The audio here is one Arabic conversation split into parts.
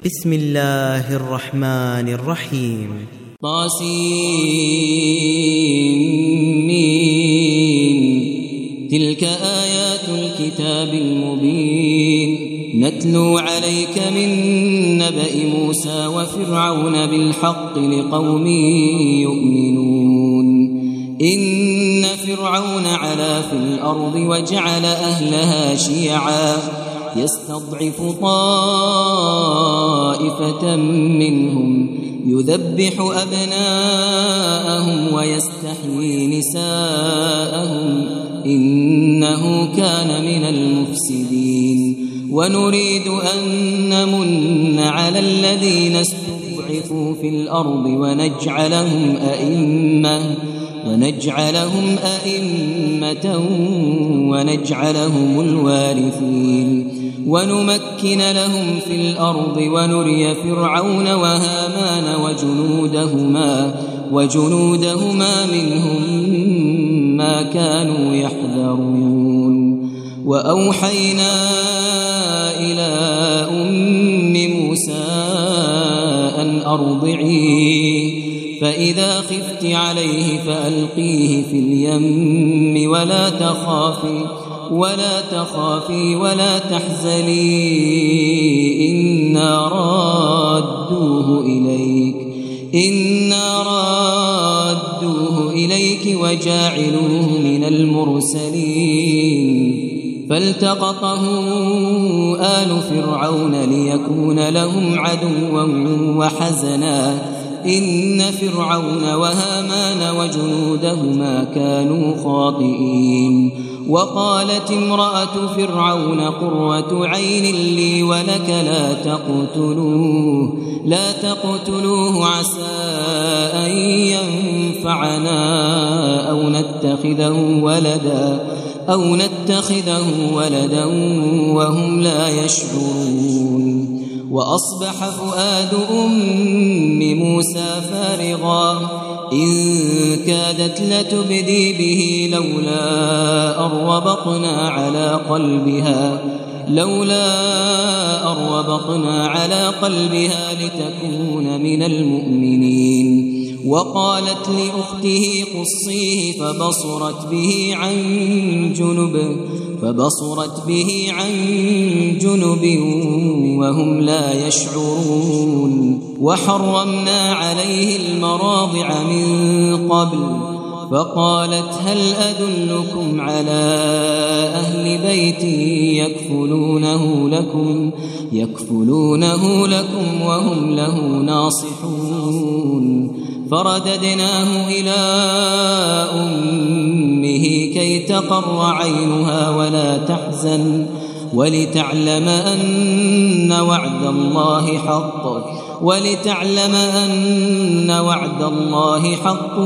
بسم الله الرحمن الرحيم. تلك آيات الكتاب المبين نتلو عليك من نبأ موسى وفرعون بالحق لقوم يؤمنون. إن فرعون علا في الأرض وجعل أهلها شيعا يستضعف طائفة منهم يذبح أبناءهم ويستحيي نساءهم إنه كان من المفسدين. ونريد أن نمن على الذين استضعفوا في الأرض ونجعلهم أئمة ونجعلهم الوارثين ونمكن لهم في الأرض ونري فرعون وهامان وجنودهما منهم ما كانوا يحذرون. وأوحينا إلى أم موسى أن أرضعيه فإذا خفت عليه فألقيه في اليم ولا تخافي ولا تحزني إنا رادوه إليك وجاعلوه من المرسلين. فالتقطه آل فرعون ليكون لهم عدوا وحزنا إن فرعون وهامان وجنودهما كانوا خاطئين. وقالت امرأة فرعون قرة عين لي ولك لا تقتلوه عسى أن ينفعنا أو نتخذه ولدا وهم لا يشعرون. وأصبح فؤاد أم موسى فارغا إن كادت لتبدي به لولا أربطنا على قلبها لتكون من المؤمنين. وقالت لأخته قصيه فبصرت به عن جنب وهم لا يشعرون. وحرمنا عليه المراضع من قبل فقالت هل أدلكم على أهل بيت يكفلونه لكم وهم له ناصحون. فرددناه إلى أمه كي تقر عينها ولا تحزن ولتعلم أن وعد الله حق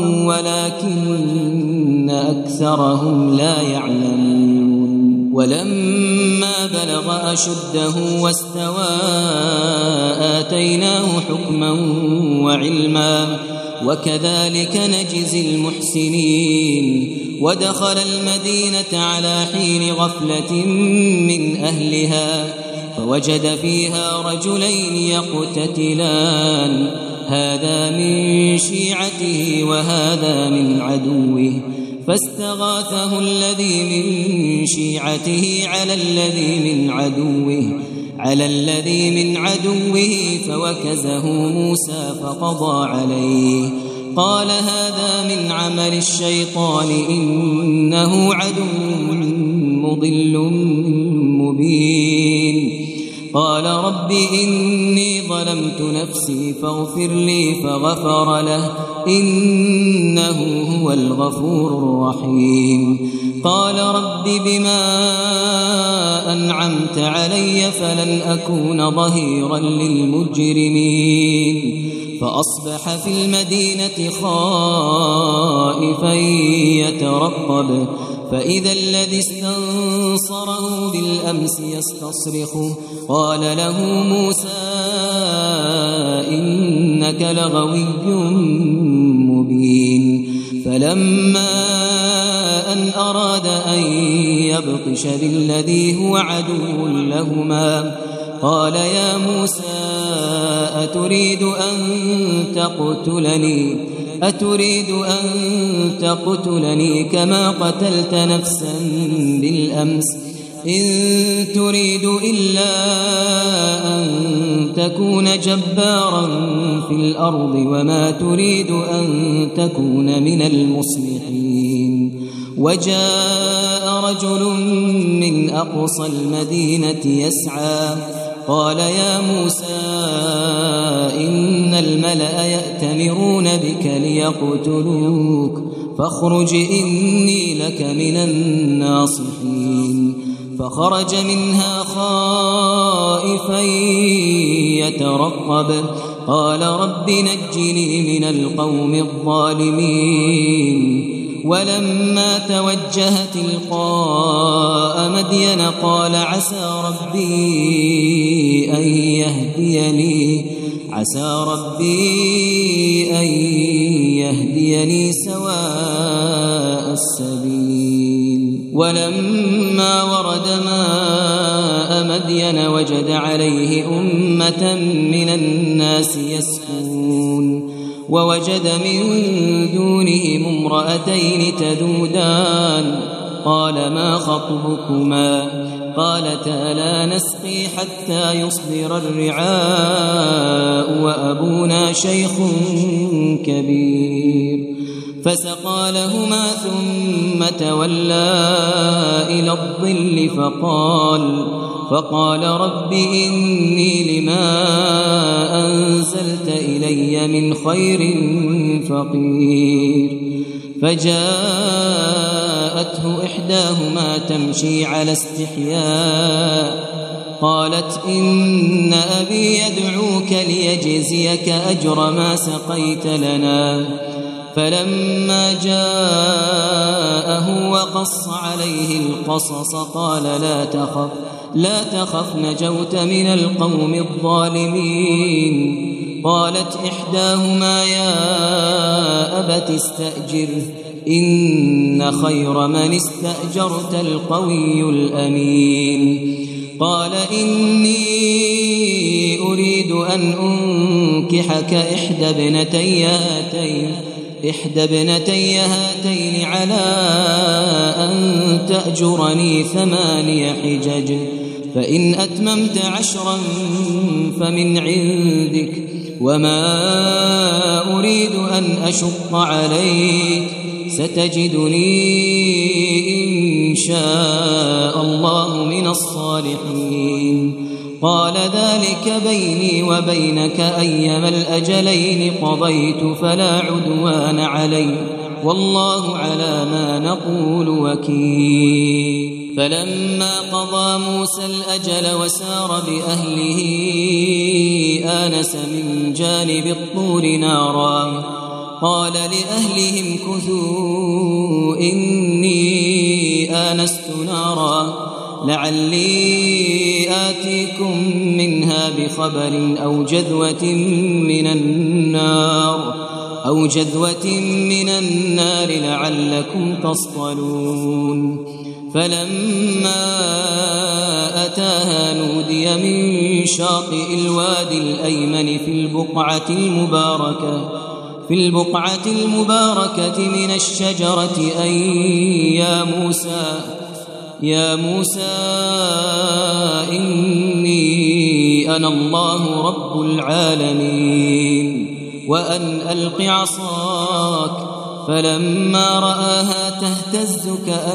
ولكن أكثرهم لا يعلمون. ولما بلغ أشده واستوى آتيناه حكما وعلما وكذلك نجزي المحسنين. ودخل المدينة على حين غفلة من أهلها فوجد فيها رجلين يقتتلان هذا من شيعته وهذا من عدوه فاستغاثه الذي من شيعته على الذي من عدوه فوكزه موسى فقضى عليه. قال هذا من عمل الشيطان إنه عدو مضل مبين. قال رب إني ظلمت نفسي فاغفر لي فغفر له إنه هو الغفور الرحيم. قال رب بما أنعمت علي فلن أكون ظهيرا للمجرمين. فأصبح في المدينة خائفا يترقب فإذا الذي استنصره بالأمس يستصرخه قال له موسى إنك لغوي مبين. فلما أن أراد أن يبطش بالذي هو عدو لهما قال يا موسى أتريد أن تقتلني كما قتلت نفسا بالأمس إن تريد إلا أن تكون جبارا في الأرض وما تريد أن تكون من المصلحين وجاء رجل من أقصى المدينة يسعى قال يا موسى إن الملأ يأتمرون بك ليقتلوك فاخرج إني لك من الناصحين فخرج منها خائفا يترقب قال رب نجني من القوم الظالمين ولما توجه تلقاء مدين قال عسى ربي أن يهديني سواء السبيل ولما ورد ماء مدين وجد عليه أمة من الناس يسكون ووجد من دونهم امرأتين تذودان قال ما خطبكما قالتا لا نسقي حتى يصدر الرعاء وأبونا شيخ كبير فسقى لهما ثم تولى إلى الظل فقال رب إني لما أنزلت إلي من خير فقير فجاءته إحداهما تمشي على استحياء قالت إن أبي يدعوك ليجزيك أجر ما سقيت لنا فلما جاءه وقص عليه القصص قال لا تخف نجوت من القوم الظالمين قالت إحداهما يا أبت استأجره إن خير من استأجرت القوي الأمين قال إني أريد أن أنكحك إحدى ابنتي هاتين على أن تأجرني 8 حجج فإن أتممت 10 فمن عندك وما أريد أن أشق عليك ستجدني إن شاء الله من الصالحين قال ذلك بيني وبينك أيما الأجلين قضيت فلا عدوان علي والله على ما نقول وكيل فلما قضى موسى الأجل وسار بأهله آنس من جانب الطور نارا قال لأهلهم كثوا إني آنست نارا لعلي آتيكم منها بخبر أو جذوة من النار لعلكم تصطلون فلما أتاها نودي من شاطئ الوادي الأيمن في البقعة المباركة من الشجرة أن يا موسى إني أنا الله رب العالمين وأن ألق عصاك فلما رآها تهتز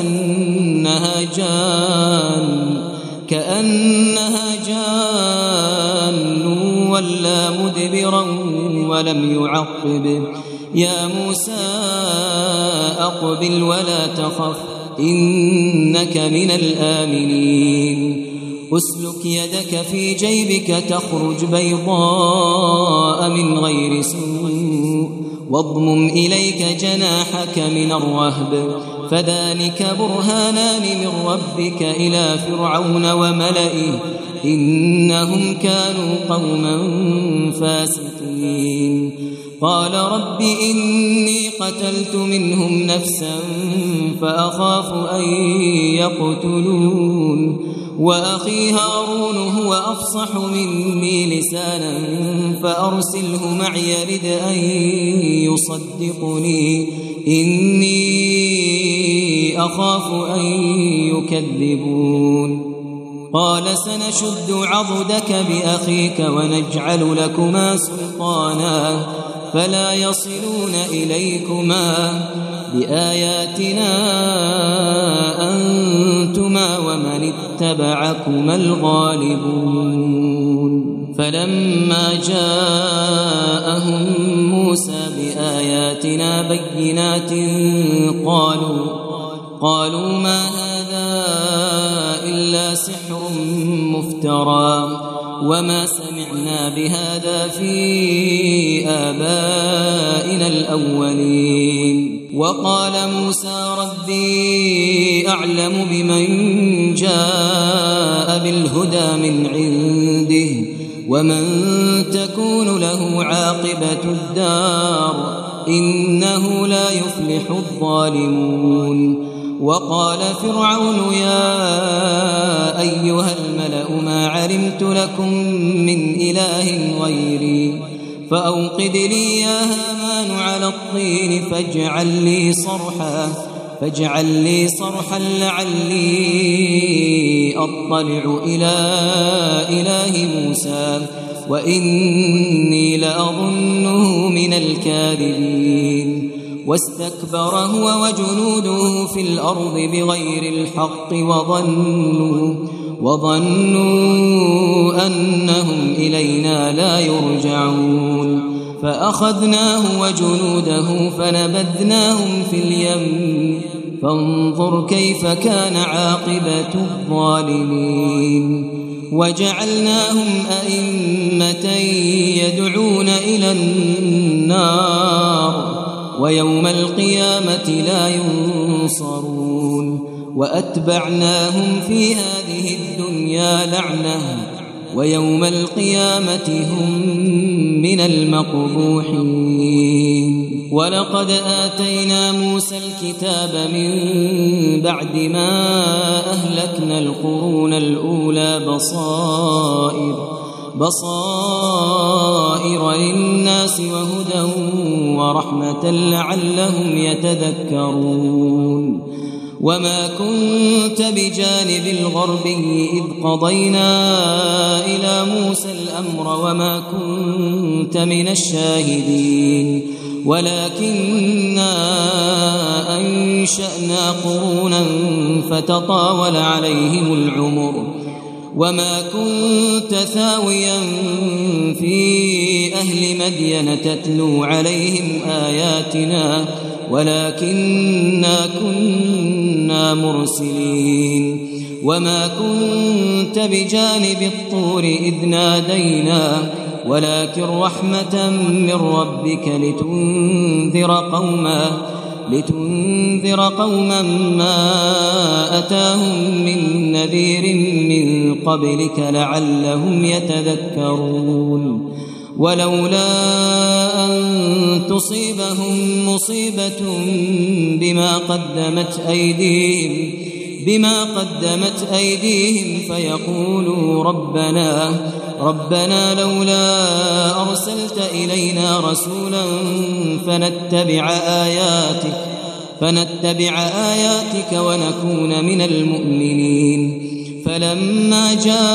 كأنها جان ولا مدبرا ولم يعقب يا موسى أقبل ولا تخف إنك من الآمنين أسلك يدك في جيبك تخرج بيضاء من غير سوء واضمم إليك جناحك من الرهب فذلك برهانان من ربك إلى فرعون وملئه إنهم كانوا قوما فاسقين قال رب إني قتلت منهم نفسا فأخاف أن يقتلون وأخي هارون هو أفصح مني لسانا فأرسله معي يرد أن يصدقني إني أخاف أن يكذبون قال سنشد عضدك بأخيك ونجعل لكما سلطانا فلا يصلون إليكما بآياتنا أنتما ومن اتبعكما الغالبون فلما جاءهم موسى بآياتنا بينات قالوا ما هذا إلا سحر مفترى وما سمعنا بهذا في آبائنا الأولين وقال موسى ربي أعلم بمن جاء بالهدى من عنده ومن تكون له عاقبة الدار إنه لا يفلح الظالمون وقال فرعون يا أيها الملأ ما علمت لكم من إله غيري فأوقد لي يا هامان على الطين فاجعل لي صرحا لعلي أطلع إلى إله موسى وإني لأظنه من الكاذبين واستكبر هو وجنوده في الأرض بغير الحق وظنوا أنهم إلينا لا يرجعون فأخذناه وجنوده فنبذناهم في اليم فانظر كيف كان عاقبة الظالمين وجعلناهم أئمة يدعون إلى النار ويوم القيامة لا ينصرون وأتبعناهم في هذه الدنيا لعنة ويوم القيامة هم من المقبوحين ولقد آتينا موسى الكتاب من بعد ما أهلكنا القرون الأولى بصائر للناس وهدى ورحمة لعلهم يتذكرون وما كنت بجانب الغربي إذ قضينا إلى موسى الأمر وما كنت من الشاهدين ولكننا أنشأنا قرونا فتطاول عليهم العمر وما كنت ثاويا في أهل مدين تتلو عليهم آياتنا ولكننا كنا مرسلين وما كنت بجانب الطور إذ نادينا ولكن رحمة من ربك لتنذر قوما ما أتاهم من نذير من قبلك لعلهم يتذكرون ولولا أن تصيبهم مصيبة بما قدمت أيديهم فيقولوا ربنا لولا أرسلت إلينا رسولا فنتبع آياتك ونكون من المؤمنين فلما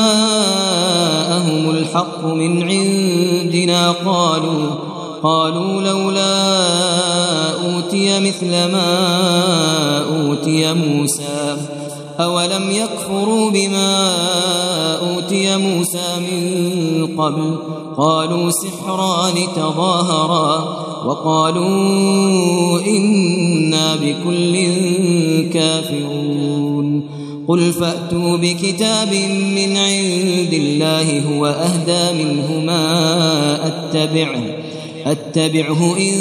جاءهم الحق من عندنا قالوا لولا أوتي مثل ما أوتي موسى أولم يكفروا بما أوتي موسى من قبل قالوا سحران تظاهرا وقالوا إنا بكل كافرون قل فأتوا بكتاب من عند الله هو أهدى منهما أتبعه إن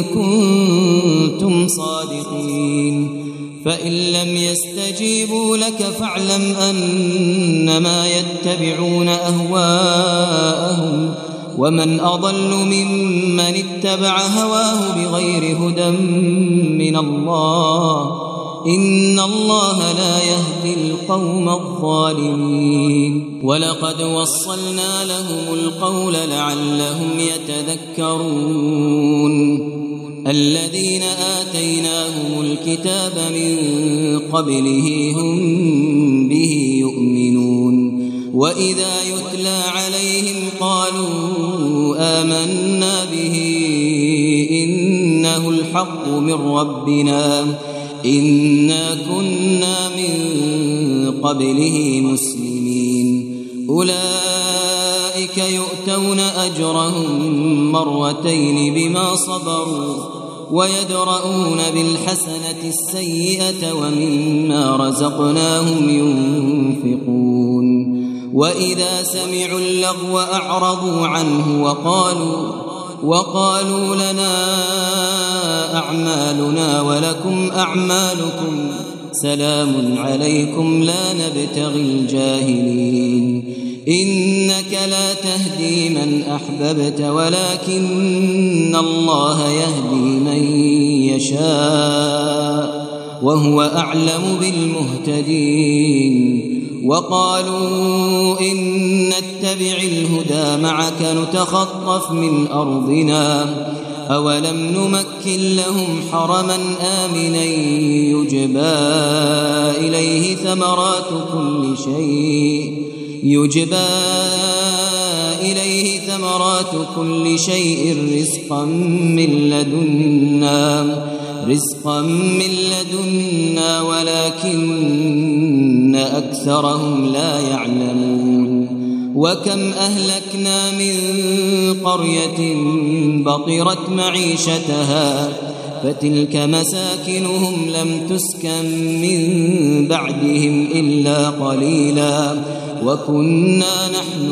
كنتم صادقين فإن لم يستجيبوا لك فاعلم أنما يتبعون أهواءهم ومن أضل ممن اتبع هواه بغير هدى من الله إن الله لا يهدي القوم الظالمين ولقد وصلنا لهم القول لعلهم يتذكرون الذين آتيناهم الكتاب من قبله هم به يؤمنون وإذا يتلى عليهم قالوا آمنا به إنه الحق من ربنا إنا كنا من قبله مسلمين أولئك يؤتون أجرهم مرتين بما صبروا ويدرؤون بالحسنة السيئة ومما رزقناهم ينفقون وإذا سمعوا اللغو أعرضوا عنه وقالوا لنا أعمالنا ولكم أعمالكم سلام عليكم لا نبتغي الجاهلين إنك لا تهدي من أحببت ولكن الله يهدي من يشاء وهو أعلم بالمهتدين وقالوا إن نتبع الهدى معك نتخطف من أرضنا أولم نمكن لهم حرما آمنا يجبى إليه ثمرات كل شيء رزقا من لدنا ولكن أكثرهم لا يعلمون وكم أهلكنا من قرية بطرت معيشتها فتلك مساكنهم لم تسكن من بعدهم إلا قليلا وكنا نحن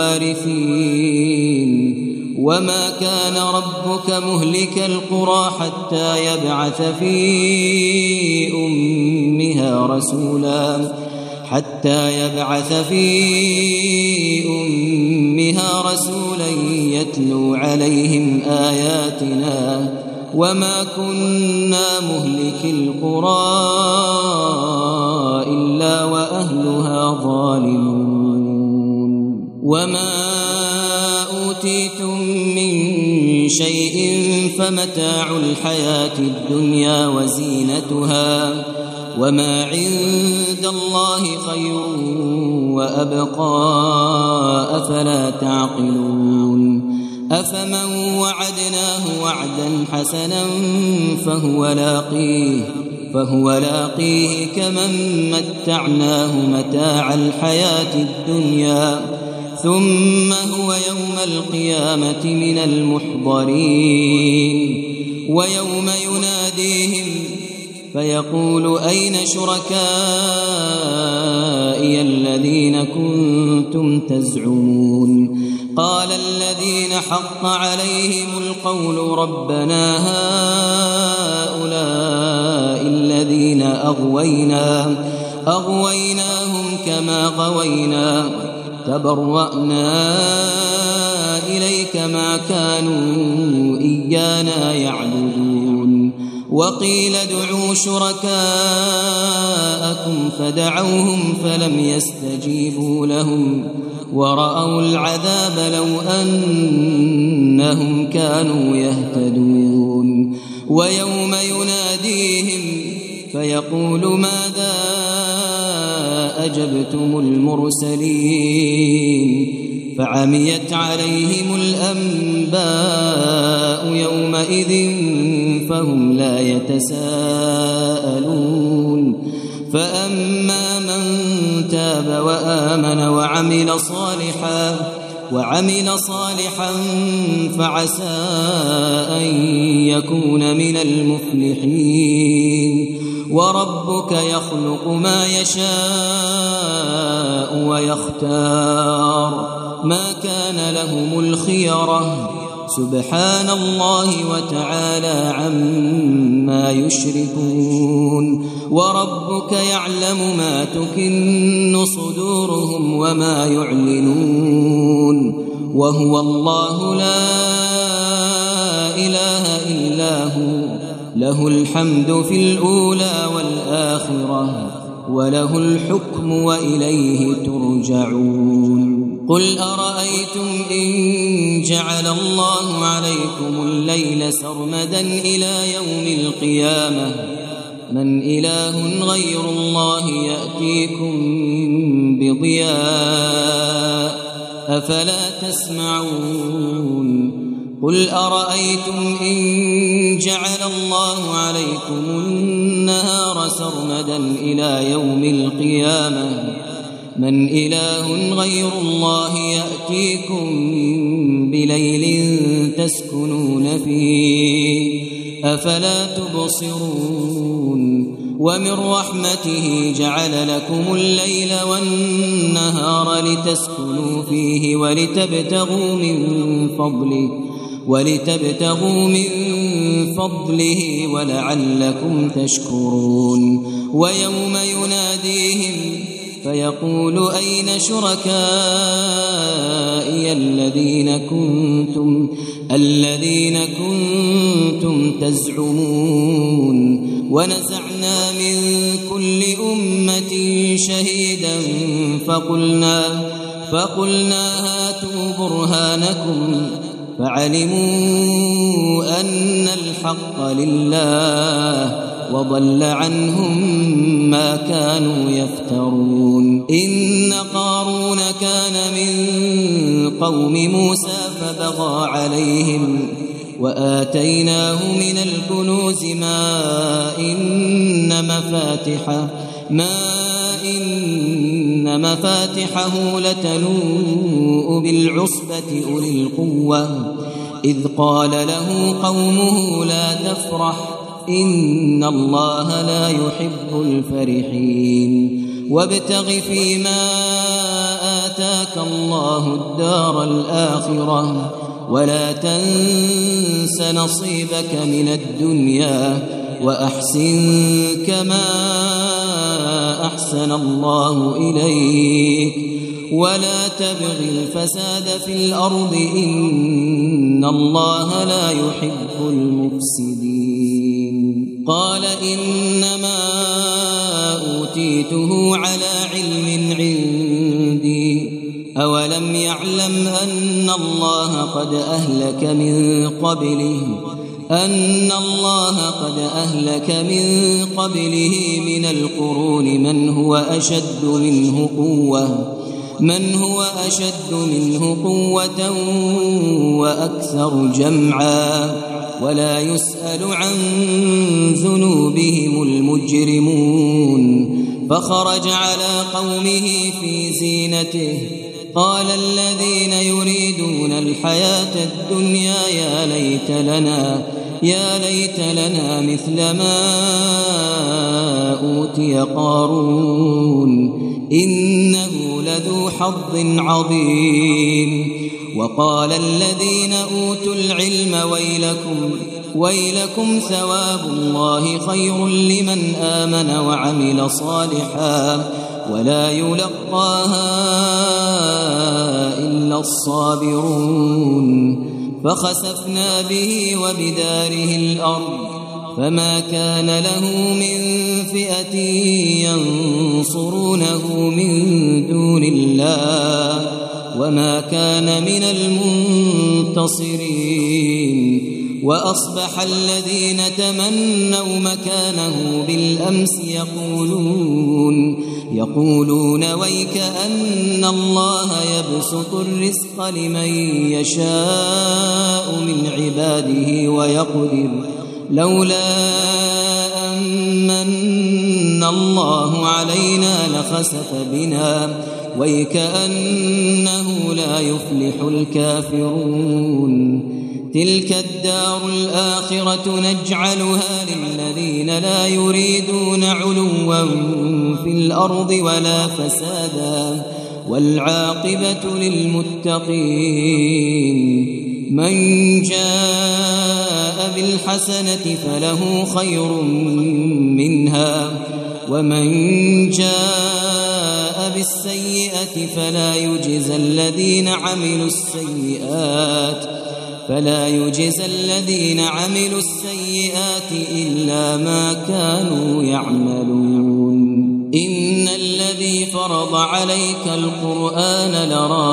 الوارثين وما كان ربك مهلك القرى حتى يبعث في أمها رسولا يتلو عليهم آياتنا وما كنا مهلك القرى إلا وأهلها ظالمون وما أوتيتم من شيء فمتاع الحياة الدنيا وزينتها وما عند الله خير وأبقى أفلا تعقلون أفمن وعدناه وعدا حسنا فهو لاقيه كمن متعناه متاع الحياة الدنيا ثم هو يوم القيامة من المحضرين ويوم يناديهم فيقول أين شركائي الذين كنتم تزعمون قال الذين حق عليهم القول ربنا هؤلاء الذين أغويناهم كما غوينا تبرأنا إليك ما كانوا إيانا يعبدون وقيل ادعوا شركاءكم فدعوهم فلم يستجيبوا لهم ورأوا العذاب لو أنهم كانوا يهتدون ويوم يناديهم فيقول ماذا أجبتم المرسلين فعميت عليهم الأنباء يومئذ فهم لا يتساءلون فأما من تاب وآمن وعمل صالحا فعسى أن يكون من المفلحين وربك يخلق ما يشاء ويختار ما كان لهم الخيرة سبحان الله وتعالى عما يشركون وربك يعلم ما تكن صدورهم وما يعلنون وهو الله لا إله إلا هو له الحمد في الأولى والآخرة وله الحكم وإليه ترجعون قل أرأيتم إن جعل الله عليكم الليل سرمدا إلى يوم القيامة من إله غير الله يأتيكم بضياء أفلا تسمعون قل أرأيتم إن جعل الله عليكم النهار سرمدا إلى يوم القيامة من إله غير الله يأتيكم بليل تسكنون فيه أفلا تبصرون ومن رحمته جعل لكم الليل والنهار لتسكنوا فيه ولتبتغوا من فضله ولعلكم تشكرون ويوم يناديهم فيقول أين شركائي الذين كنتم تزعمون ونزعنا من كل أمة شهيدا فقلنا هاتوا برهانكم فعلموا أن الحق لله وضل عنهم ما كانوا يفترون إن قارون كان من قوم موسى فبغى عليهم وآتيناه من الكنوز ما إن مفاتحه لتنوء بالعصبة أولي القوة إذ قال له قومه لا تفرح إن الله لا يحب الفرحين وابتغ فيما آتاك الله الدار الآخرة ولا تنس نصيبك من الدنيا وأحسن كما أحسن الله إليك ولا تبغ الفساد في الأرض إن الله لا يحب المفسدين قال إنما أوتيته على علم عندي أولم يعلم أن الله قد أهلك من قبله من القرون من هو أشد منه قوة وأكثر جمعا ولا يسأل عن ذنوبهم المجرمون فخرج على قومه في زينته قال الذين يريدون الحياة الدنيا يا ليت لنا مثل ما أوتي قارون إنه لذو حظ عظيم وقال الذين أوتوا العلم ويلكم ثواب الله خير لمن آمن وعمل صالحا ولا يلقاها إلا الصابرون فخسفنا به وبداره الأرض فما كان له من فئة ينصرونه من دون الله وما كان من المنتصرين وأصبح الذين تمنوا مكانه بالأمس يقولون ويك أن الله يبسط الرزق لمن يشاء من عباده ويقدر لولا أمن الله علينا لخسف بنا ويكأنه لا يفلح الكافرون تلك الدار الآخرة نجعلها للذين لا يريدون علوا في الأرض ولا فسادا والعاقبة للمتقين من جاء بالحسنة فله خير منها ومن جاء بالسيئة فلا يجزى الذين عملوا السيئات فلا يجزى الذين عملوا السيئات إلا ما كانوا يعملون إن الذي فرض عليك القرآن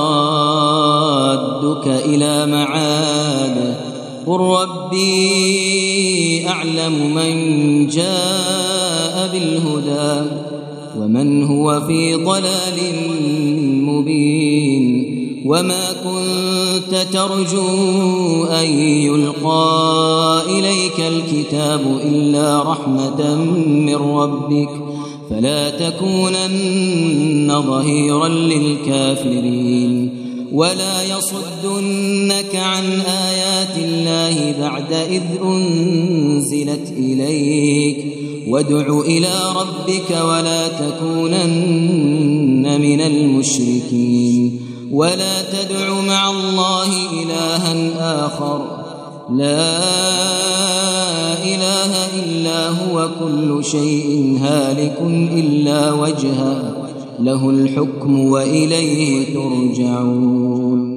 لرادك إلى معاد قل ربي أعلم من جاء بالهدى ومن هو في ضلال مبين وما كنت ترجو أن يلقى إليك الكتاب إلا رحمة من ربك فلا تكونن ظهيرا للكافرين ولا يصدنك عن آيات الله بعد إذ أنزلت إليك وادع إلى ربك ولا تكونن من المشركين ولا تدع مع الله إلها آخر لا إله إلا هو كل شيء هالك إلا وجهه له الحكم وإليه ترجعون